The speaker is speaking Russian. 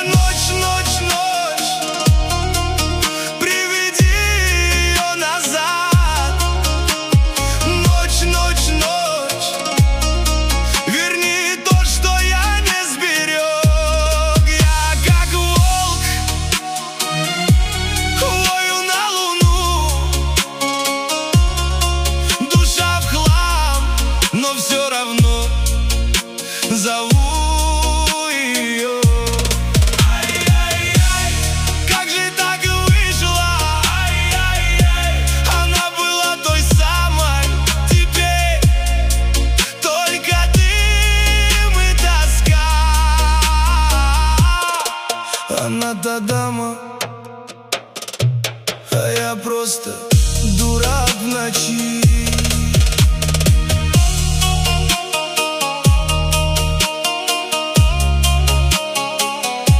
Ночь, ночь, ночь, приведи ее назад. Ночь, ночь, ночь, верни то, что я не сберег. Я как волк вою на луну, душа в хлам, но все равно зову ее. Ай-яй-яй, как же так вышло? Ай-яй-яй, она была той самой, теперь только дым и тоска. Она та дама, а я просто дурак в ночи.